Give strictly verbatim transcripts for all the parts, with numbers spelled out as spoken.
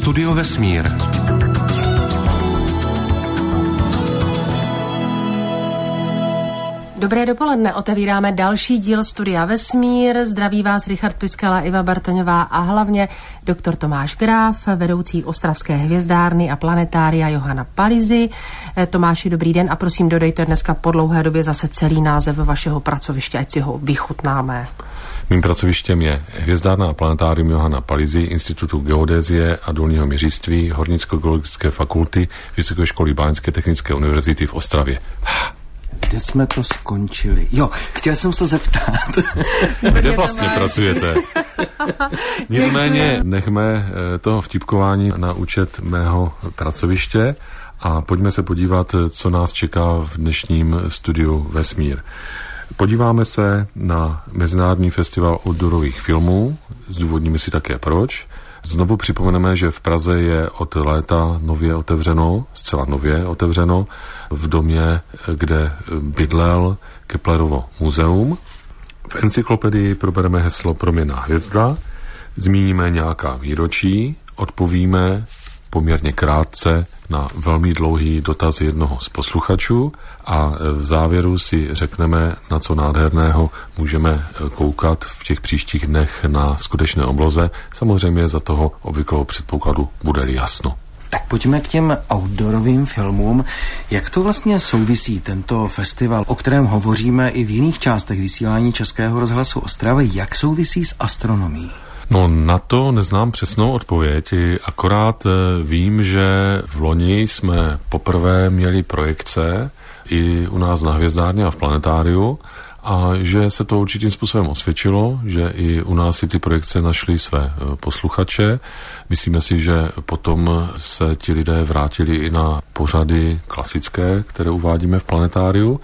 Studio Vesmír. Dobré dopoledne, otevíráme další díl Studia Vesmír. Zdraví vás Richard Piskala, Iva Bartoňová a hlavně doktor Tomáš Graf, vedoucí Ostravské hvězdárny a planetária Johana Palizy. Tomáši, dobrý den a prosím dodejte dneska po dlouhé době zase celý název vašeho pracoviště, ať si ho vychutnáme. Mým pracovištěm je hvězdárna a planetárium Johana Palizy, Institutu geodézie a důlního měřictví Hornicko-geologické fakulty Vysoké školy Báňské technické univerzity v Ostravě. Kde jsme to skončili? Jo, chtěl jsem se zeptat. Kde vlastně pracujete? Nicméně nechme toho vtipkování na účet mého pracoviště a pojďme se podívat, co nás čeká v dnešním studiu Vesmír. Podíváme se na Mezinárodní festival outdoorových filmů, zdůvodníme si také proč. Znovu připomeneme, že v Praze je od léta nově otevřeno, zcela nově otevřeno, v domě, kde bydlel Keplerovo muzeum. V encyklopedii probereme heslo Proměnná hvězda, zmíníme nějaká výročí, odpovíme poměrně krátce na velmi dlouhý dotaz jednoho z posluchačů a v závěru si řekneme, na co nádherného můžeme koukat v těch příštích dnech na skutečné obloze. Samozřejmě za toho obvyklého předpokladu bude-li jasno. Tak pojďme k těm outdoorovým filmům. Jak to vlastně souvisí tento festival, o kterém hovoříme i v jiných částech vysílání Českého rozhlasu Ostravy, jak souvisí s astronomií? No na to neznám přesnou odpověď, akorát vím, že v loni jsme poprvé měli projekce i u nás na hvězdárně a v planetáriu a že se to určitým způsobem osvědčilo, že i u nás si ty projekce našly své posluchače. Myslíme si, že potom se ti lidé vrátili i na pořady klasické, které uvádíme v planetáriu.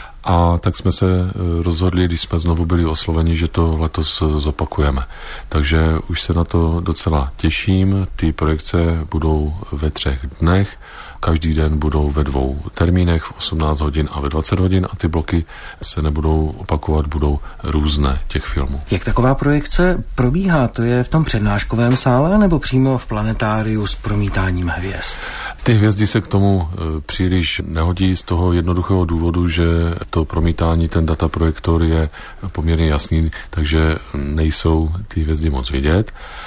A tak jsme se rozhodli, když jsme znovu byli osloveni, že to letos zopakujeme. Takže už se na to docela těším. Ty projekce budou ve třech dnech. Každý den budou ve dvou termínech, v osmnáct hodin a ve dvacet hodin a ty bloky se nebudou opakovat, budou různé těch filmů. Jak taková projekce probíhá? To je v tom přednáškovém sále nebo přímo v planetáriu s promítáním hvězd? Ty hvězdy se k tomu příliš nehodí z toho jednoduchého důvodu, že to promítání, ten dataprojektor je poměrně jasný, takže nejsou ty hvězdy moc vidět.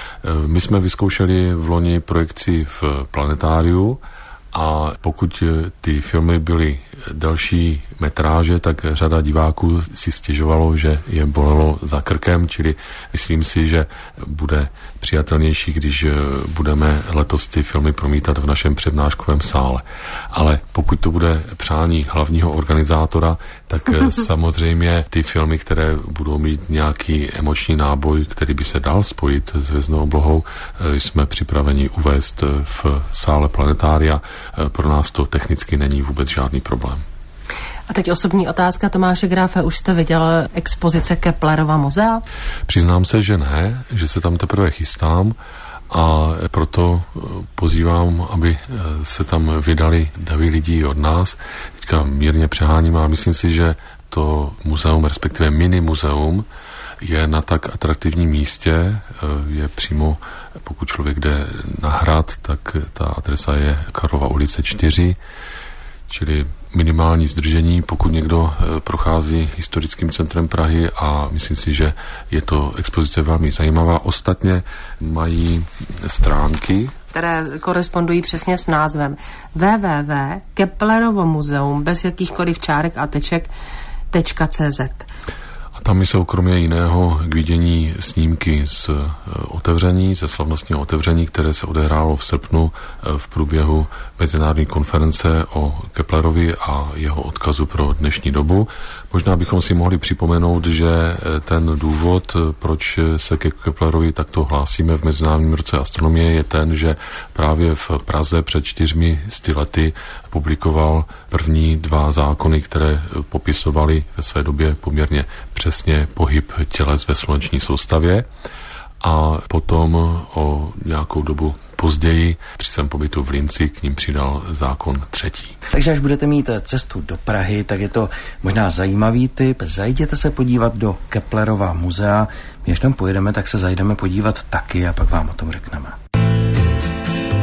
My jsme vyzkoušeli v loni projekci v planetáriu a pokud ty filmy byly další metráže, tak řada diváků si stěžovalo, že je bolelo za krkem, čili myslím si, že bude přijatelnější, když budeme letos ty filmy promítat v našem přednáškovém sále. Ale pokud to bude přání hlavního organizátora, tak samozřejmě ty filmy, které budou mít nějaký emoční náboj, který by se dal spojit s hvězdnou oblohou, jsme připraveni uvést v sále planetária. Pro nás to technicky není vůbec žádný problém. A teď osobní otázka Tomáše Grafe. Už jste viděl expozice Keplerova muzea? Přiznám se, že ne, že se tam teprve chystám a proto pozývám, aby se tam vydali davy lidí od nás. Teďka mírně přeháním a myslím si, že to muzeum, respektive mini muzeum, je na tak atraktivním místě, je přímo, pokud člověk jde na Hrad, tak ta adresa je Karlova ulice čtyři, čili minimální zdržení, pokud někdo prochází historickým centrem Prahy a myslím si, že je to expozice velmi zajímavá. Ostatně mají stránky, které korespondují přesně s názvem w w w tečka Keplerovo muzeum bez jakýchkoliv čárek a teček .cz. A tam jsou kromě jiného k vidění snímky z otevření, ze slavnostního otevření, které se odehrálo v srpnu v průběhu mezinárodní konference o Keplerovi a jeho odkazu pro dnešní dobu. Možná bychom si mohli připomenout, že ten důvod, proč se ke Keplerovi takto hlásíme v Mezinárodním roce astronomie, je ten, že právě v Praze před čtyřmi sty lety publikoval první dva zákony, které popisovaly ve své době poměrně přesně pohyb těles ve sluneční soustavě. A potom o nějakou dobu později při svém pobytu v Linci k ním přidal zákon třetí. Takže až budete mít cestu do Prahy, tak je to možná zajímavý tip. Zajděte se podívat do Keplerova muzea. Když tam pojedeme, tak se zajdeme podívat taky a pak vám o tom řekneme.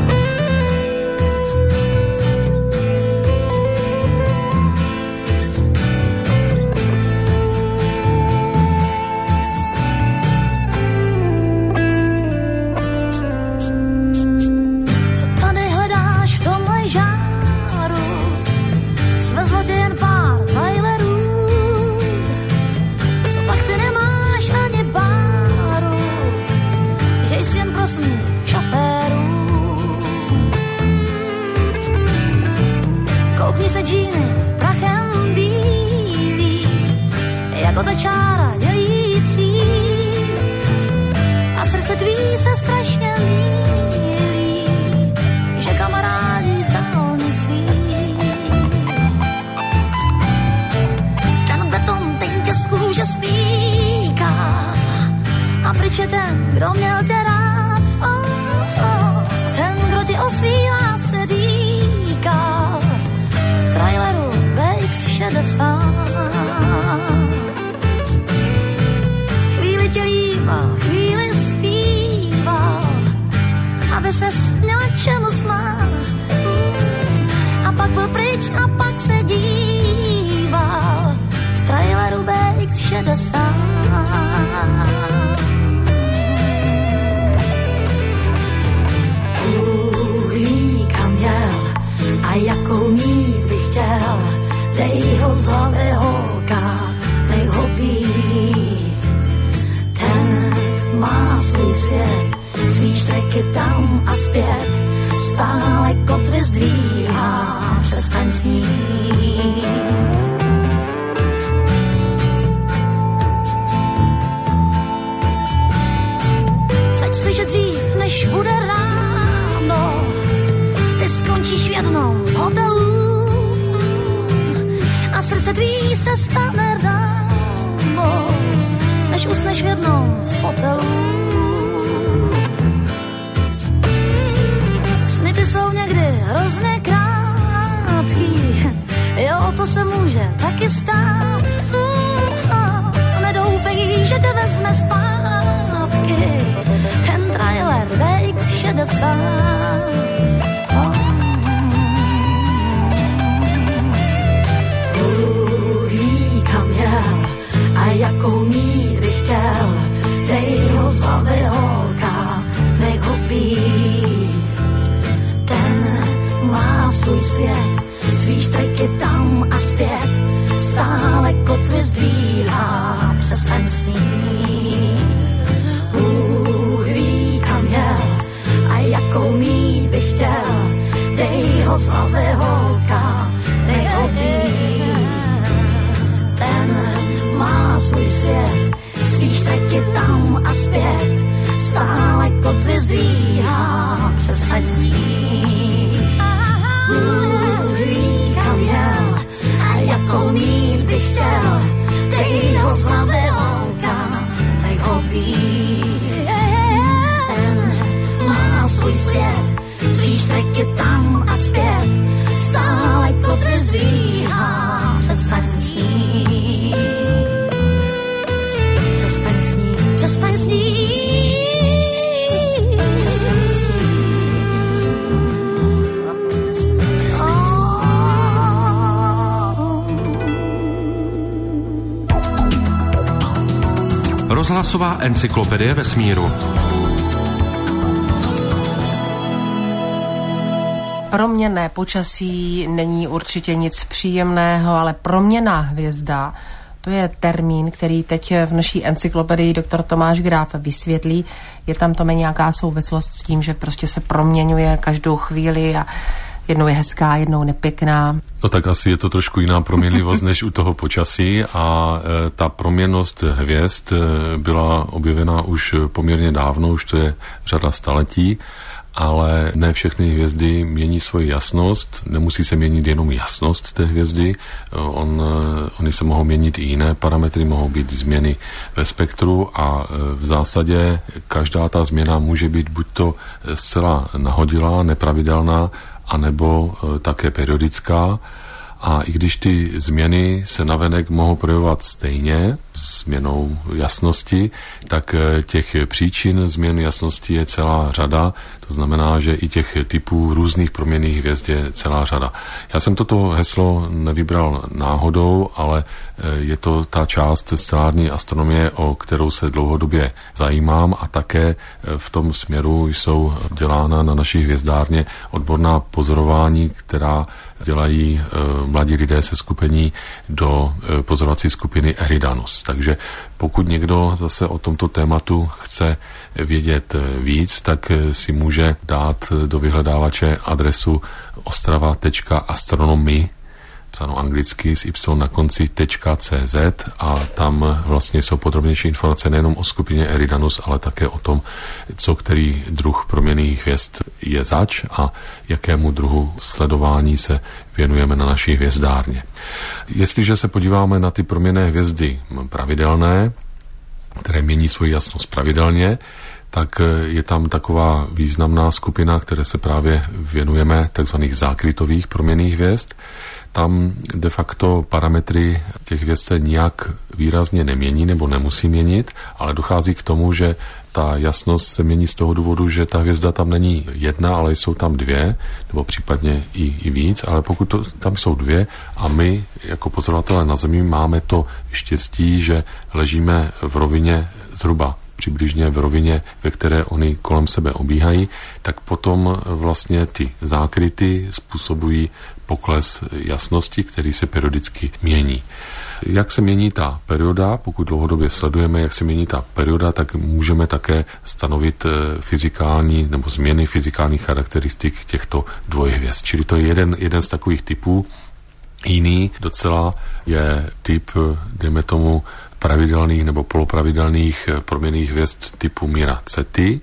ta čára dělící a srdce tvý se strašně mílí, že kamarádi z dálnicí. Ten beton, ten tě z kůže spíká a pryč je ten, kdo měl tě rád. Oh, oh, ten, kdo ti osvílá, se říká v traileru bé iks šedesát. Chvíli tě líbal, chvíli zpíval, aby ses měl čemu smát. A pak byl pryč a pak se díval z traileru bé iks šedesát. A jakou mít bych chtěl, dej ho z hlavy holka, nech ho být. Ten má svůj svět, svý štreky tam a zpět, stále kotvy zdvíhá, přestaň snít. Vsaď si, že dřív, než bude ráno, ty skončíš v jednom z hotelů a srdce tvý se stane ráno, než usneš v jednom z hotelů. Sny ty jsou někdy hrozně krátký, jo, to se může taky stát. Mm, nedoufej, že te vezme zpátky ten trailer bé iks šedesát. A jakou mít bych chtěl, dej ho z hlavy holka, nech ho být. Ten má svůj svět, svý štreky tam a zpět, stále kotvy zdvíhá, přestaň snít. Bůh ví, kam jel a jakou mít bych chtěl, dej ho z hlavy holka, nech ho být. Ten má svůj svět, svý štreky tam a zpět, stále kotvy zdvíhá, přestaň snít. Bůh ví, kam jel a jakou mít bych chtěl, dej ho z hlavy holka, nech ho být. Ten má svůj svět, svý štreky tam a zpět, stále kotvy zdvíhá, přestaň snít. Přestaň snít, přestaň snít, přestaň snít, přestaň snít. Rozhlasová encyklopedie vesmíru. Proměnné počasí není určitě nic příjemného, ale proměnná hvězda, to je termín, který teď v naší encyklopedii doktor Tomáš Graf vysvětlí. Je tam to nějaká souvislost s tím, že prostě se proměňuje každou chvíli a jednou je hezká, jednou nepěkná. No tak asi je to trošku jiná proměnlivost než u toho počasí a e, ta proměnnost hvězd e, byla objevena už poměrně dávno, už to je řada staletí. Ale ne všechny hvězdy mění svoji jasnost, nemusí se měnit jenom jasnost té hvězdy, On, oni se mohou měnit i jiné parametry, mohou být změny ve spektru a v zásadě každá ta změna může být buď to zcela nahodilá, nepravidelná, anebo také periodická. A i když ty změny se navenek mohou projevovat stejně, změnou jasnosti, tak těch příčin změn jasnosti je celá řada. To znamená, že i těch typů různých proměnných hvězd je celá řada. Já jsem toto heslo nevybral náhodou, ale je to ta část stelární astronomie, o kterou se dlouhodobě zajímám a také v tom směru jsou dělána na naší hvězdárně odborná pozorování, která dělají mladí lidé se skupení do pozorovací skupiny Eridanus. Takže pokud někdo zase o tomto tématu chce vědět víc, tak si může dát do vyhledávače adresu ostrava tečka astronomy psáno anglicky s y na konci .cz a tam vlastně jsou podrobnější informace nejenom o skupině Eridanus, ale také o tom, co který druh proměnných hvězd je zač a jakému druhu sledování se věnujeme na naší hvězdárně. Jestliže se podíváme na ty proměnné hvězdy pravidelné, které mění svoji jasnost pravidelně, tak je tam taková významná skupina, které se právě věnujeme, takzvaných zákrytových proměnných hvězd. Tam de facto parametry těch hvězd se nijak výrazně nemění nebo nemusí měnit, ale dochází k tomu, že ta jasnost se mění z toho důvodu, že ta hvězda tam není jedna, ale jsou tam dvě, nebo případně i, i víc, ale pokud to, tam jsou dvě a my jako pozorovatelé na Zemi máme to štěstí, že ležíme v rovině zhruba přibližně v rovině, ve které oni kolem sebe obíhají, tak potom vlastně ty zákryty způsobují pokles jasnosti, který se periodicky mění. Jak se mění ta perioda, pokud dlouhodobě sledujeme, jak se mění ta perioda, tak můžeme také stanovit fyzikální nebo změny fyzikálních charakteristik těchto dvojhvězd. Čili to je jeden, jeden z takových typů. Jiný docela je typ, dejme tomu, pravidelných nebo polopravidelných proměnných hvězd typu Mira Ceti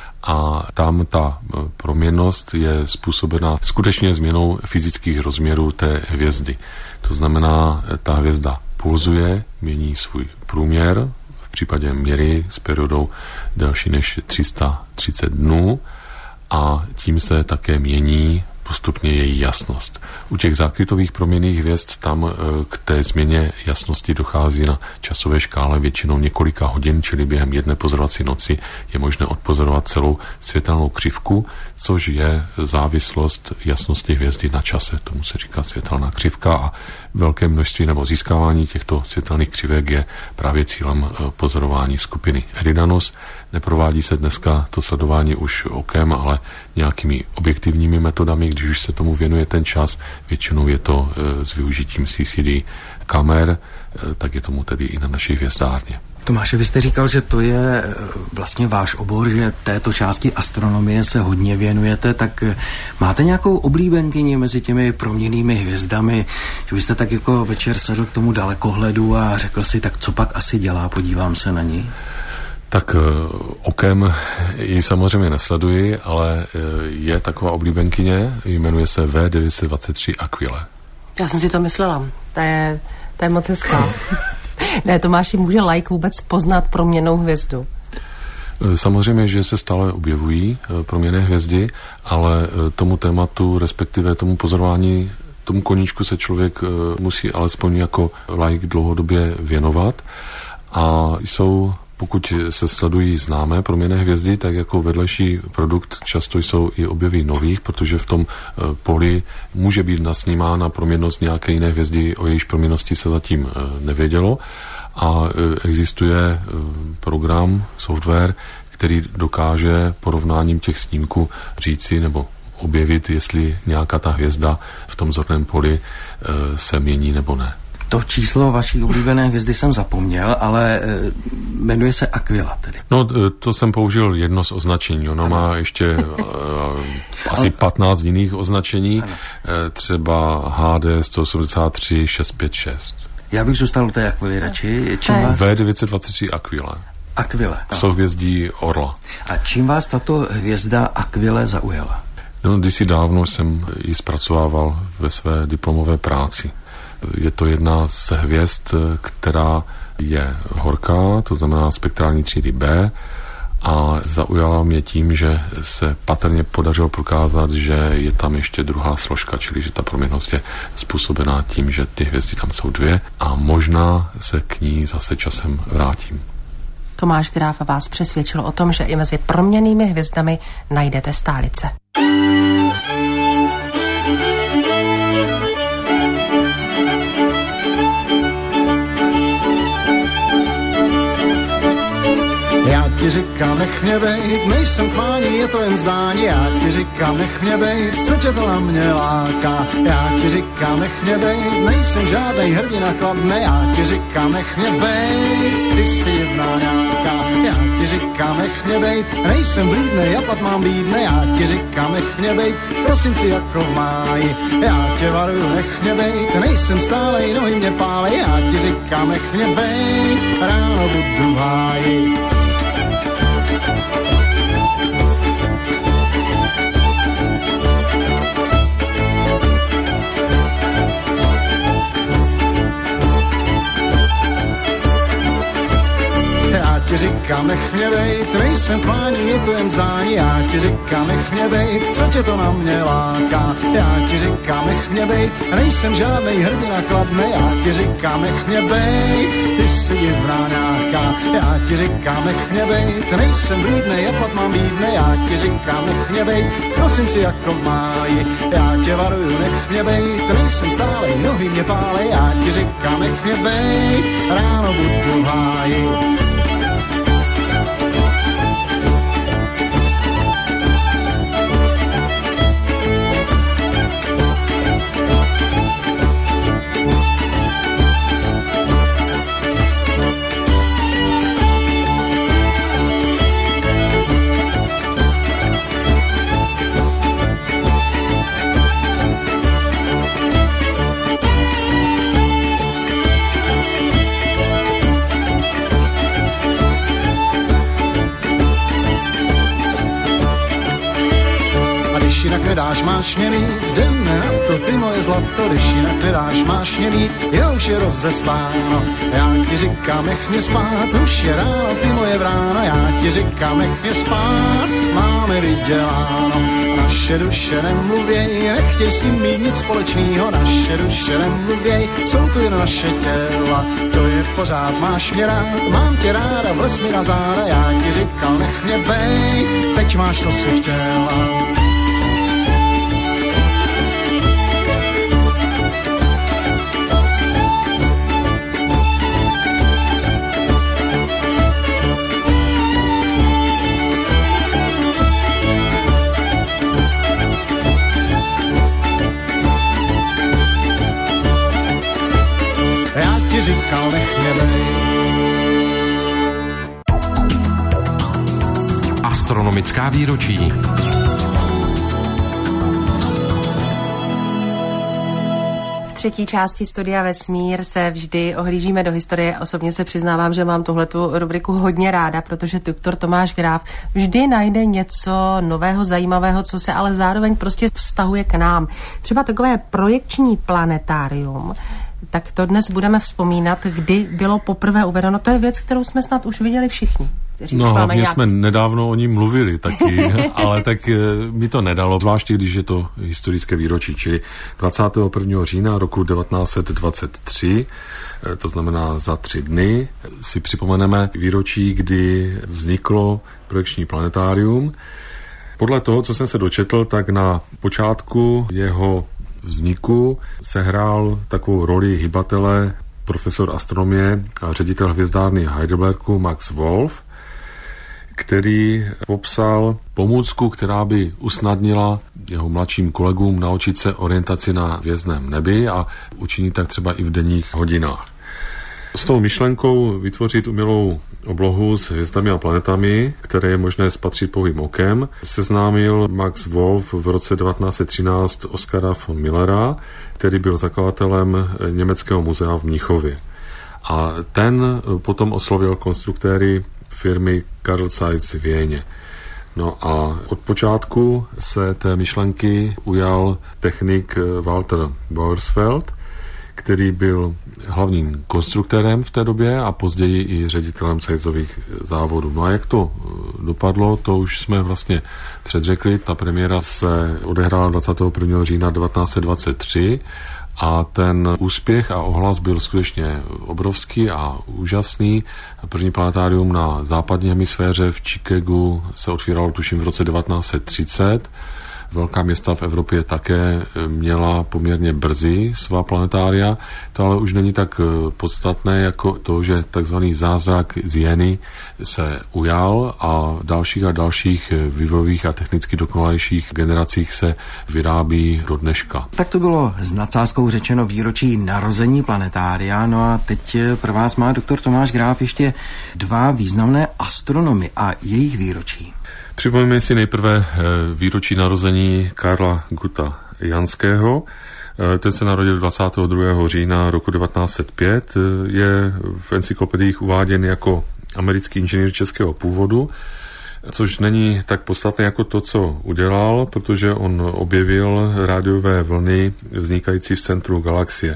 a tam ta proměnnost je způsobena skutečně změnou fyzických rozměrů té hvězdy. To znamená, ta hvězda pulzuje, mění svůj průměr, v případě Miry s periodou delší než tři sta třicet dnů a tím se také mění postupně její jasnost. U těch zákrytových proměnných hvězd tam k té změně jasnosti dochází na časové škále většinou několika hodin, čili během jedné pozorovací noci je možné odpozorovat celou světelnou křivku, což je závislost jasnosti hvězdy na čase. Tomu se říká světelná křivka a velké množství nebo získávání těchto světelných křivek je právě cílem pozorování skupiny Eridanus. Neprovádí se dneska to sledování už okem, ale nějakými objektivními metodami, když už se tomu věnuje ten čas, většinou je to s využitím C C D kamer, tak je tomu tedy i na naší hvězdárně. Tomáše, vy jste říkal, že to je vlastně váš obor, že této části astronomie se hodně věnujete, tak máte nějakou oblíbenkyni mezi těmi proměnnými hvězdami, že byste tak jako večer sedl k tomu dalekohledu a řekl si, tak co pak asi dělá, podívám se na ní? Tak okem ji samozřejmě nesleduji, ale je taková oblíbenkyně, jmenuje se V devět set dvacet tři Aquile. Já jsem si to myslela, to je, to je moc hezká. Ne, Tomáši, může laik vůbec poznat proměnnou hvězdu? Samozřejmě, že se stále objevují proměnné hvězdy, ale tomu tématu, respektive tomu pozorování, tomu koníčku se člověk musí alespoň jako laik dlouhodobě věnovat a jsou, pokud se sledují známé proměnné hvězdy, tak jako vedlejší produkt často jsou i objevy nových, protože v tom poli může být nasnímána proměnnost nějaké jiné hvězdy, o jejíž proměnnosti se zatím nevědělo. A existuje program, software, který dokáže porovnáním těch snímků říci nebo objevit, jestli nějaká ta hvězda v tom zorném poli se mění nebo ne. To číslo vaší oblíbené hvězdy jsem zapomněl, ale jmenuje se Aquila tedy. No, to jsem použil jedno z označení. Ono ano. Má ještě uh, asi patnáct jiných označení, ano. Třeba H D sto osmdesát tři šest set padesát šest. Já bych zůstal u té Aquily radši. Čím vás... V devět set dvacet tři Aquile. Aquile. Souhvězdí Orla. A čím vás tato hvězda Aquile zaujala? No, kdysi dávno jsem ji zpracovával ve své diplomové práci. Je to jedna z hvězd, která je horká, to znamená spektrální třídy B, a zaujala mě tím, že se patrně podařilo prokázat, že je tam ještě druhá složka, čili že ta proměnnost je způsobená tím, že ty hvězdy tam jsou dvě a možná se k ní zase časem vrátím. Tomáš Gráf vás přesvědčil o tom, že i mezi proměnnými hvězdami najdete stálice. Já ti říkám, nech mě bejt, nejsem klání, je to jen zdání. Já ti říkám, nech mě bejt, co tě to na mě láká. Já ti říkám, nech mě bejt, nejsem žádnej hrdina kladný. Já ti říkám, nech mě bejt, ty jsi divná nějaká. Já ti říkám, nech mě bejt, nejsem vlídnej, já plat mám bídnej, já ti říkám, nech mě bejt, v prosinci jako v máji, já tě varuju, nech mě bejt, nejsem stálej, nohy mě pálej, já ti říkám, nech mě bejt, ráno budu v háji. Já ti říkám, nech mě bejt, nejsem klání, je to jen zdání, já ti říkám, nech mě bejt, co tě to na mě láká, já ti říkám, nech mě bejt, nejsem žádnej hrdina kladnej, já ti říkám, nech mě bejt, ty jsi divná nějaká, já ti říkám, nech mě bejt, nejsem vlídnej, já plat mám bídnej, já ti říkám, nech mě bejt, v prosinci jako v máji, já tě varuju, nech mě bejt, nejsem stálej, nohy mě pálej, já ti říkám, nech mě bejt, ráno budu v háji. Když jinak nedáš, máš mě mít, jdeme na to, ty moje zlato, když jinak nedáš, máš mě mít, já už je rozesláno, já ti říkám, nech mě spát, už je ráno, ty moje vráno, já ti říkám, nech mě spát, máme vyděláno, naše duše nemluvěj, nechtěj s ním mít nic společného, naše duše nemluvěj, jsou tu jen naše těla, to je pořád, máš mě rád, mám tě ráda, vles mi na záda, já ti říkám, nech mě bej, teď máš, co si chtěla. Říkal, nech mě bejt. Astronomická výročí. V třetí části Studia Vesmír se vždy ohlížíme do historie. Osobně se přiznávám, že mám tuhletu rubriku hodně ráda, protože doktor Tomáš Gráf vždy najde něco nového, zajímavého, co se ale zároveň prostě vztahuje k nám. Třeba takové projekční planetárium. Tak to dnes budeme vzpomínat, kdy bylo poprvé uvedeno. To je věc, kterou jsme snad už viděli všichni. No hlavně nějak... jsme nedávno o ní mluvili taky, ale tak mi to nedalo, zvláště když je to historické výročí, čili dvacátého prvního října roku devatenáct set dvacet tři, to znamená za tři dny, si připomeneme výročí, kdy vzniklo projekční planetárium. Podle toho, co jsem se dočetl, tak na počátku jeho vzniku sehrál takovou roli hybatele profesor astronomie a ředitel hvězdárny Heidelbergu Max Wolf, který popsal pomůcku, která by usnadnila jeho mladším kolegům naučit se orientaci na hvězdném nebi a učinit tak třeba i v denních hodinách. S tou myšlenkou vytvořit umělou oblohu s hvězdami a planetami, které je možné spatřit pouhým okem, seznámil Max Wolf v roce devatenáct set třináct Oskara von Millera, který byl zakladatelem Německého muzea v Mnichově. A ten potom oslovil konstruktéry firmy Carl Zeiss v Víně. No a od počátku se té myšlenky ujal technik Walter Boersfeld, který byl hlavním konstruktérem v té době a později i ředitelem Zeissových závodů. No a jak to dopadlo, to už jsme vlastně předřekli. Ta premiéra se odehrála dvacátého prvního října devatenáct set dvacet tři a ten úspěch a ohlas byl skutečně obrovský a úžasný. První planetárium na západní hemisféře v Chicagu se otvíralo tuším v roce devatenáct set třicet. Velká města v Evropě také měla poměrně brzy svá planetária. To ale už není tak podstatné jako to, že takzvaný zázrak z Jeny se ujal a v dalších a dalších vývojových a technicky dokonalejších generacích se vyrábí do dneška. Tak to bylo s nadsázkou řečeno výročí narození planetária. No a teď pro vás má doktor Tomáš Gráf ještě dva významné astronomy a jejich výročí. Připomeňme si nejprve výročí narození Karla Guta Janského. Ten se narodil dvacátého druhého října roku devatenáct set pět. Je v encyklopediích uváděn jako americký inženýr českého původu, což není tak podstatné jako to, co udělal, protože on objevil rádiové vlny vznikající v centru galaxie.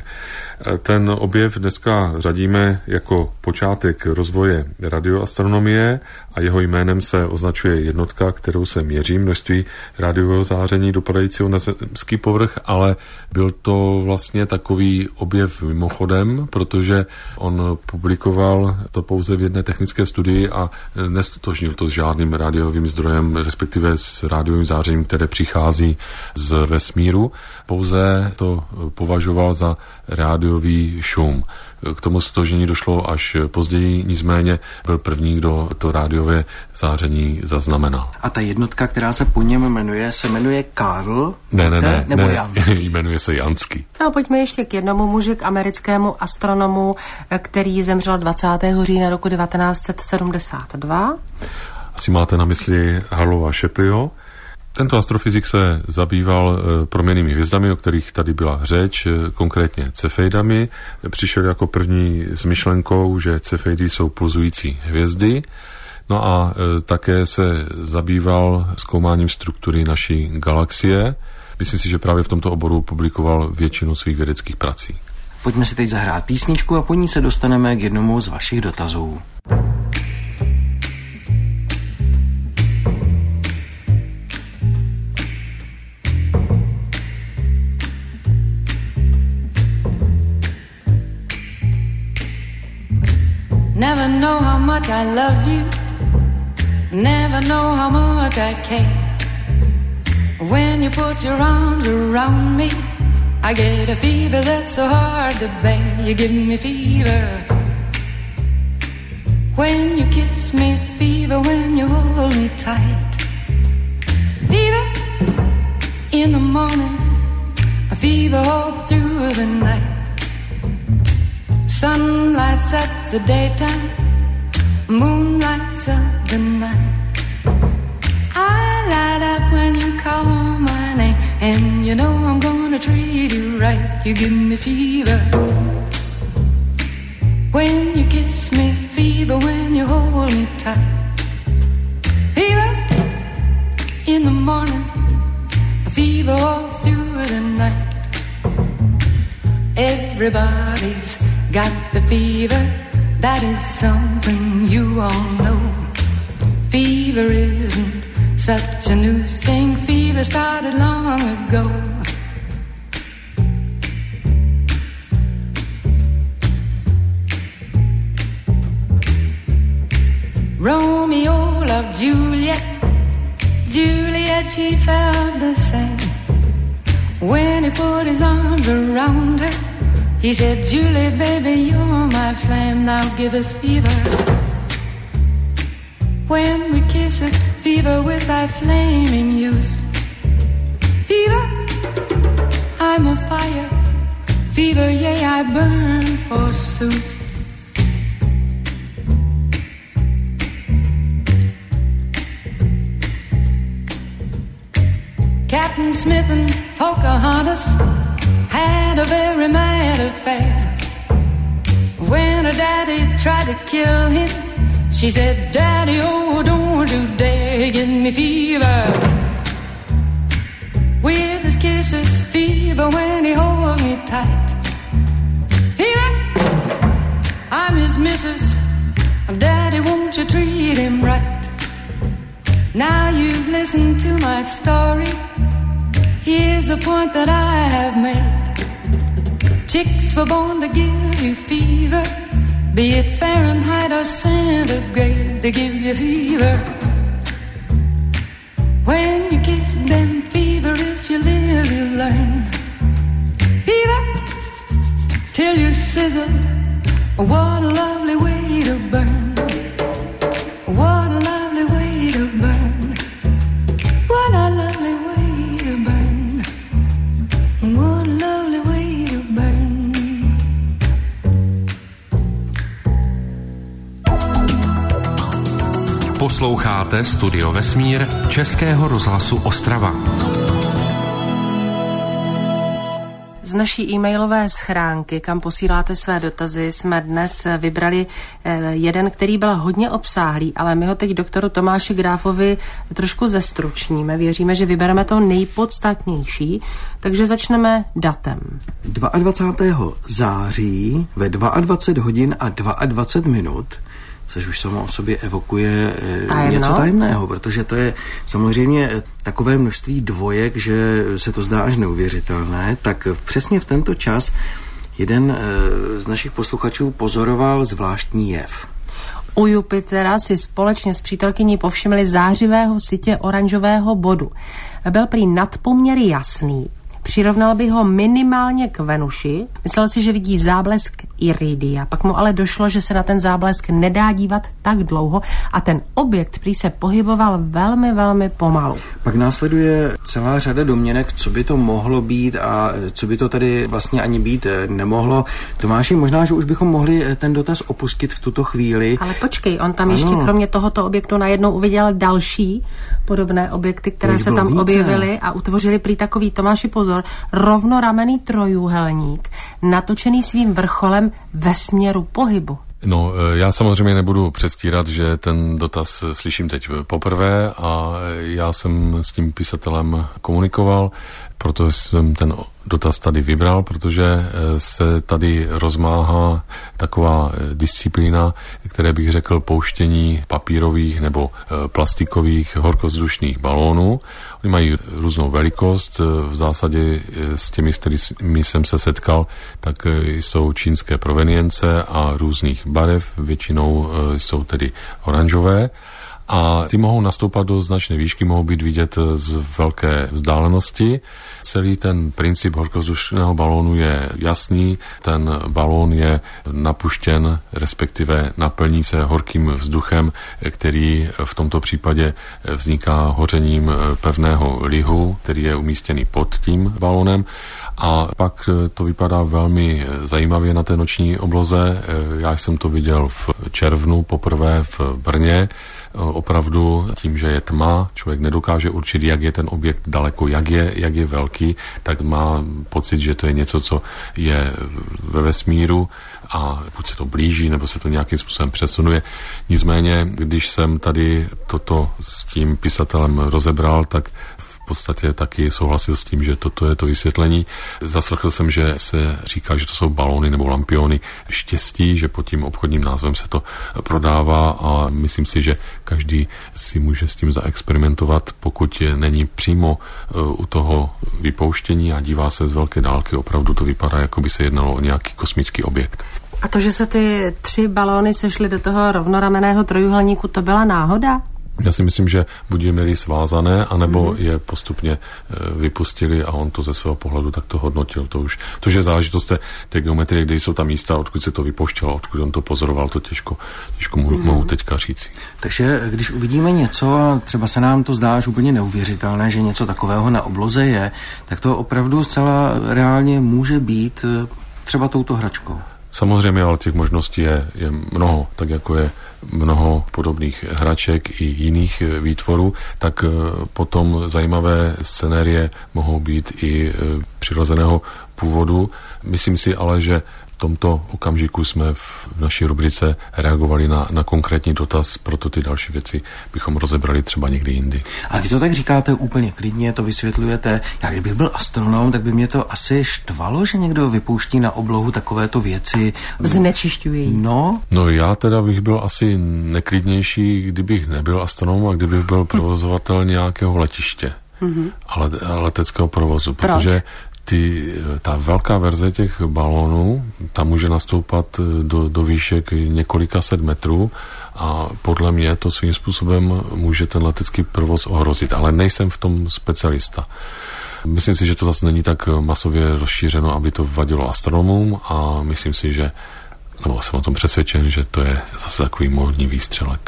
Ten objev dneska řadíme jako počátek rozvoje radioastronomie a jeho jménem se označuje jednotka, kterou se měří množství rádiového záření dopadajícího na zemský povrch, ale byl to vlastně takový objev mimochodem, protože on publikoval to pouze v jedné technické studii a nestotožnil to s žádným rádiovým zdrojem, respektive s rádiovým zářením, které přichází z vesmíru. Pouze to považoval za rádiový šum. K tomu stotožnění došlo až později, nicméně byl první, kdo to rádiové záření zaznamenal. A ta jednotka, která se po něm jmenuje, se jmenuje Karl? Ne, ne, ne, nebo ne, Janský? jmenuje se Janský. No, pojďme ještě k jednomu muži, k americkému astronomu, který zemřel dvacátého října roku devatenáct set sedmdesát dva. Asi máte na mysli Harlova Shapleyho. Tento astrofyzik se zabýval proměnnými hvězdami, o kterých tady byla řeč, konkrétně cefeidami. Přišel jako první s myšlenkou, že cefeidy jsou pulzující hvězdy. No a také se zabýval zkoumáním struktury naší galaxie. Myslím si, že právě v tomto oboru publikoval většinu svých vědeckých prací. Pojďme si teď zahrát písničku a po ní se dostaneme k jednomu z vašich dotazů. Never know how much I love you. Never know how much I care. When you put your arms around me, I get a fever that's so hard to bear. You give me fever when you kiss me, fever when you hold me tight. Fever in the morning, a fever all through the night. Sun lights up the daytime, moon lights up the night. I light up when you call my name, and you know I'm gonna treat you right. You give me fever when you kiss me, fever when you hold me tight. Fever in the morning, a fever all through the night. Everybody's got the fever, that is something you all know. Fever isn't such a new thing, fever started long ago. Romeo loved Juliet, Juliet she felt the same. When he put his arms around her, he said, Julie, baby, you're my flame, now give us fever. When we kiss it, fever with thy flaming youth. Fever, I'm a fire. Fever, yea, I burn forsooth. Captain Smith and Pocahontas had a very mad affair. When her daddy tried to kill him, she said, Daddy, oh, don't you dare give me fever. With his kisses, fever when he holds me tight. Fever, I'm his missus. Daddy, won't you treat him right? Now you've listened to my story. Here's the point that I have made. Chicks were born to give you fever, be it Fahrenheit or centigrade, to give you fever. When you kiss them, fever sizzle. What a lovely way to burn. What a lovely way to burn. What a lovely way to burn. What a lovely way to burn. Posloucháte Studio Vesmír Českého rozhlasu Ostrava. Z naší e-mailové schránky, kam posíláte své dotazy, jsme dnes vybrali jeden, který byl hodně obsáhlý, ale my ho teď doktoru Tomáši Gráfovi trošku zestručníme. Věříme, že vybereme to nejpodstatnější, takže začneme datem. dvacátého druhého září ve dvacet dva hodin a dvacet dva minut, což už samo o sobě evokuje Tajemno. něco tajemného, protože to je samozřejmě takové množství dvojek, že se to zdá až neuvěřitelné, tak přesně v tento čas jeden z našich posluchačů pozoroval zvláštní jev. U Jupitera si společně s přítelkyní povšimli zářivého sytě oranžového bodu. Byl prý nadpoměry jasný. Přirovnal by ho minimálně k Venuši. Myslel si, že vidí záblesk iridia. Pak mu ale došlo, že se na ten záblesk nedá dívat tak dlouho a ten objekt prý se pohyboval velmi, velmi pomalu. Pak následuje celá řada domněnek, co by to mohlo být a co by to tady vlastně ani být nemohlo. Tomáši, možná, že už bychom mohli ten dotaz opustit v tuto chvíli. Ale počkej, on tam ano. ještě kromě tohoto objektu najednou uviděl další podobné objekty, které se tam více. objevily a utvořili prý takový, Tomáši pozor, rovnoramenný trojúhelník, natočený svým vrcholem ve směru pohybu. No, já samozřejmě nebudu předstírat, že ten dotaz slyším teď poprvé a já jsem s tím písatelem komunikoval, proto jsem ten dotaz tady vybral, protože se tady rozmáhá taková disciplína, které bych řekl pouštění papírových nebo plastikových horkovzdušných balónů. Oni mají různou velikost, v zásadě s těmi, s kterými jsem se setkal, tak jsou čínské provenience a různých barev, většinou jsou tedy oranžové. A ty mohou nastoupat do značné výšky, mohou být vidět z velké vzdálenosti. Celý ten princip horkovzdušného balónu je jasný. Ten balón je napuštěn, respektive naplní se horkým vzduchem, který v tomto případě vzniká hořením pevného lihu, který je umístěný pod tím balónem. A pak to vypadá velmi zajímavě na té noční obloze. Já jsem to viděl v červnu poprvé v Brně. Opravdu tím, že je tma, člověk nedokáže určit, jak je ten objekt daleko, jak je, jak je velký, tak má pocit, že to je něco, co je ve vesmíru a buď se to blíží, nebo se to nějakým způsobem přesunuje. Nicméně, když jsem tady toto s tím pisatelem rozebral, tak v podstatě taky souhlasil s tím, že toto je to vysvětlení. Zaslechl jsem, že se říká, že to jsou balóny nebo lampiony štěstí, že pod tím obchodním názvem se to prodává a myslím si, že každý si může s tím zaexperimentovat, pokud není přímo u toho vypouštění a dívá se z velké dálky, opravdu to vypadá, jako by se jednalo o nějaký kosmický objekt. A to, že se ty tři balóny sešly do toho rovnoramenného trojuhelníku, to byla náhoda? Já si myslím, že buď je měli svázané, anebo mm. je postupně e, vypustili a on to ze svého pohledu takto hodnotil. To už, to, že záležitost té, té geometrie, kde jsou tam místa, odkud se to vypouštělo, odkud on to pozoroval, to těžko, těžko mohu, mm. mohu teďka říci. Takže když uvidíme něco a třeba se nám to zdá až úplně neuvěřitelné, že něco takového na obloze je, tak to opravdu zcela reálně může být třeba touto hračkou. Samozřejmě, ale těch možností je, je mnoho, tak jako je mnoho podobných hraček i jiných výtvorů, tak potom zajímavé scenérie mohou být i přirozeného původu. Myslím si ale, že v tomto okamžiku jsme v naší rubrice reagovali na, na konkrétní dotaz, proto ty další věci bychom rozebrali třeba někdy jindy. A vy to tak říkáte úplně klidně, to vysvětlujete. Já kdybych byl astronom, tak by mě to asi štvalo, že někdo vypouští na oblohu takovéto věci. Znečišťují. No. No já teda bych byl asi neklidnější, kdybych nebyl astronom a kdybych byl provozovatel nějakého letiště. Mm-hmm. Ale leteckého provozu. Proč? Protože Ty, ta velká verze těch balónů, ta může nastoupat do, do výšek několika set metrů a podle mě to svým způsobem může ten letecký provoz ohrozit, ale nejsem v tom specialista. Myslím si, že to zase není tak masově rozšířeno, aby to vadilo astronomům a myslím si, že, nebo jsem o tom přesvědčen, že to je zase takový módní výstřelek.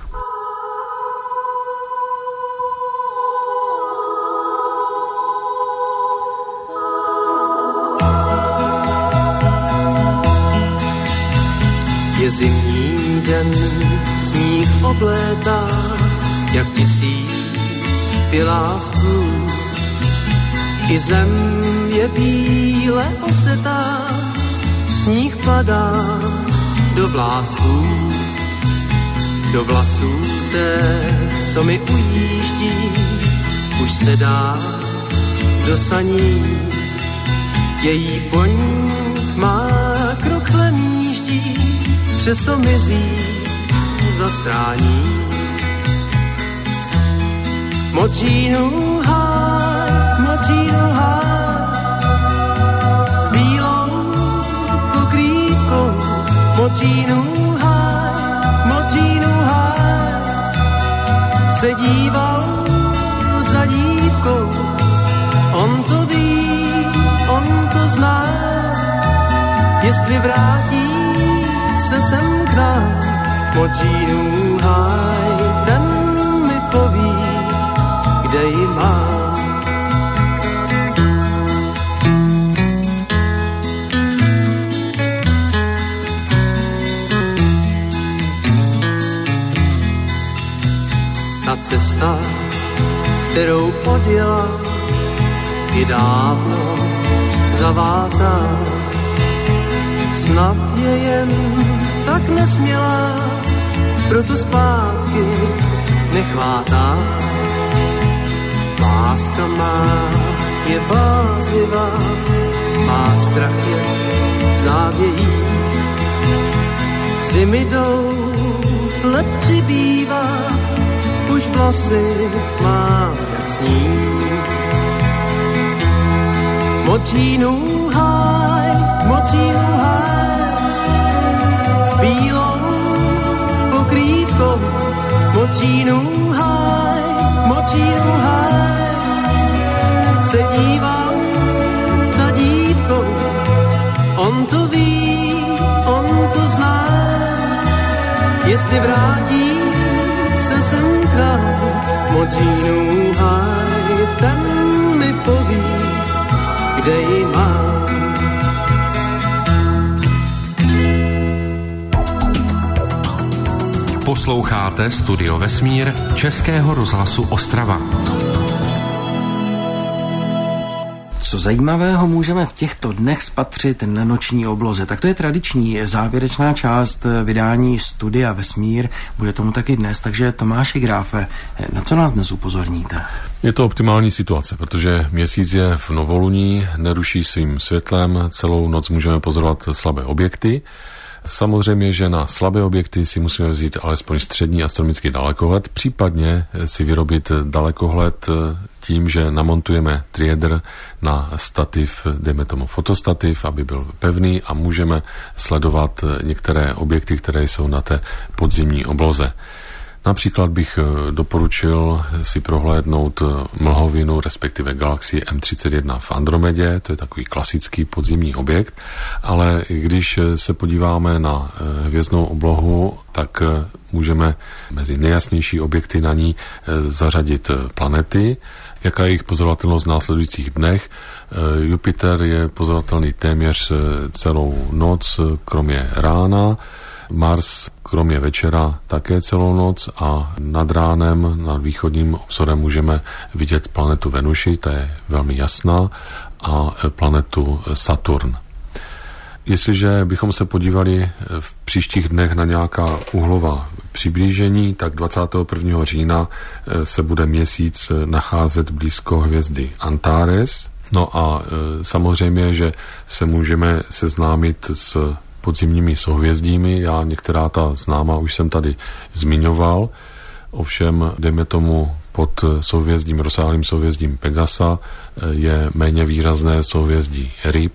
Je zimní den, sníh oblétá, jak tisíc pilásků. I zem je bíle osetá, sníh padá do vlásků, do vlasů té, co mi ujíždí, už se dá do saní. Její poník má krok hlemíždí, přesto mizí za strání. Modřínu háj, modřínu háj, s bílou pokrývkou. Modřínu háj, modřínu háj, se díval za dívkou. On to ví, on to zná, jestli vrátí se sem k nám. Modřínu háj, ten mi poví, kde ji mám. Ta cesta, kterou odjela, je dávno zavátá. Snad je jen tak nesmělá, proto zpátky nechvátá. Láska má je bázlivá, má strach je v závějích. Zimy jdou, let přibývá, už vlasy má jak sníh. Modřínu háj, modřínu háj, s bílou pokrývkou. Modřínu háj, modřínu háj, se díval za dívkou. On to ví, on to zná, jestli vrátí se sem k nám. Modřínu háj, ten mi poví, kde ji mám. Posloucháte Studio Vesmír Českého rozhlasu Ostrava. Co zajímavého můžeme v těchto dnech spatřit na noční obloze? Tak to je tradiční závěrečná část vydání Studia Vesmír. Bude tomu taky dnes, takže Tomáši Gráfe, na co nás dnes upozorníte? Je to optimální situace, protože měsíc je v novoluní, neruší svým světlem, celou noc můžeme pozorovat slabé objekty. Samozřejmě, že na slabé objekty si musíme vzít alespoň střední astronomický dalekohled, případně si vyrobit dalekohled tím, že namontujeme triedr na stativ, dejme tomu fotostativ, aby byl pevný a můžeme sledovat některé objekty, které jsou na té podzimní obloze. Například bych doporučil si prohlédnout mlhovinu, respektive galaxii M třicet jedna v Andromedě, to je takový klasický podzimní objekt, ale když se podíváme na hvězdnou oblohu, tak můžeme mezi nejjasnější objekty na ní zařadit planety. Jaká je jejich pozorovatelnost v následujících dnech? Jupiter je pozorovatelný téměř celou noc, kromě rána. Mars kromě večera také celou noc a nad ránem, nad východním obzorem můžeme vidět planetu Venuši, ta je velmi jasná, a planetu Saturn. Jestliže bychom se podívali v příštích dnech na nějaká uhlová přiblížení, tak dvacátého prvního října se bude měsíc nacházet blízko hvězdy Antares. No a samozřejmě, že se můžeme seznámit s podzimními souhvězdími. Já některá ta známá už jsem tady zmiňoval. Ovšem, dejme tomu, pod souhvězdím, rozsáhlým souhvězdím Pegasa je méně výrazné souhvězdí Ryb.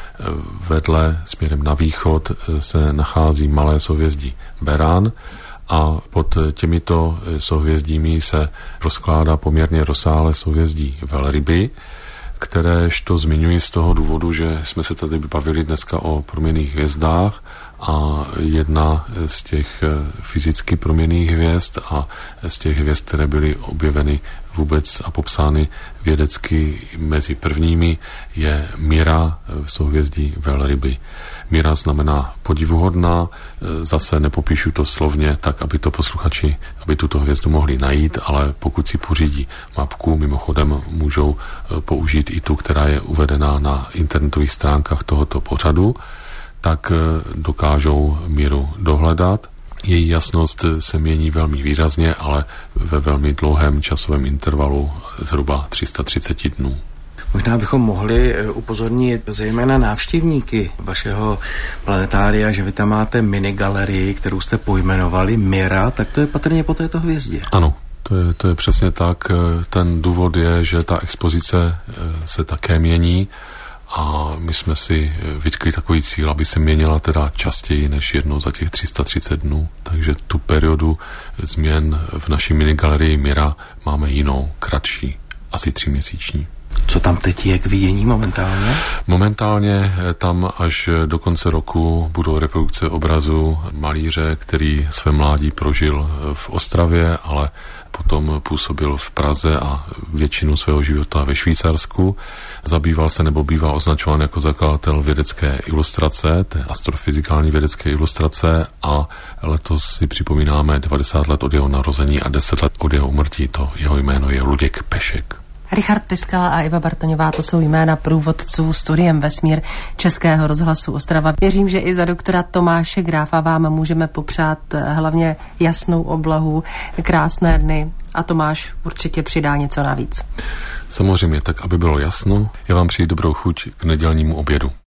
Vedle, směrem na východ, se nachází malé souhvězdí Beran a pod těmito souhvězdími se rozkládá poměrně rozsáhlé souhvězdí Velryby, kteréž to zmiňuji z toho důvodu, že jsme se tady bavili dneska o proměnných hvězdách a jedna z těch fyzicky proměnných hvězd a z těch hvězd, které byly objeveny vůbec a popsány vědecky mezi prvními, je Mira v souhvězdí Velryby. Mira znamená podivuhodná, zase nepopíšu to slovně, tak aby to posluchači, aby tuto hvězdu mohli najít, ale pokud si pořídí mapku, mimochodem můžou použít i tu, která je uvedená na internetových stránkách tohoto pořadu, tak dokážou Miru dohledat. Její jasnost se mění velmi výrazně, ale ve velmi dlouhém časovém intervalu zhruba tři sta třicet dnů. Možná bychom mohli upozornit zejména návštěvníky vašeho planetária, že vy tam máte minigalerii, kterou jste pojmenovali Mira, tak to je patrně po této hvězdě. Ano, to je, to je přesně tak. Ten důvod je, že ta expozice se také mění a my jsme si vytkli takový cíl, aby se měnila teda častěji než jednou za těch tři sta třicet dnů. Takže tu periodu změn v naší minigalerii Mira máme jinou, kratší, asi tříměsíční. Co tam teď je k vidění momentálně? Momentálně tam až do konce roku budou reprodukce obrazu malíře, který své mládí prožil v Ostravě, ale potom působil v Praze a většinu svého života ve Švýcarsku. Zabýval se nebo býval označován jako zakladatel vědecké ilustrace, té astrofyzikální vědecké ilustrace, a letos si připomínáme devadesát let od jeho narození a deset let od jeho umrtí. To jeho jméno je Luděk Pešek. Richard Piskala a Iva Bartoňová, to jsou jména průvodců studiem Vesmír Českého rozhlasu Ostrava. Věřím, že i za doktora Tomáše Gráfa vám můžeme popřát hlavně jasnou oblohu, krásné dny a Tomáš určitě přidá něco navíc. Samozřejmě, tak aby bylo jasno, já vám přeji dobrou chuť k nedělnímu obědu.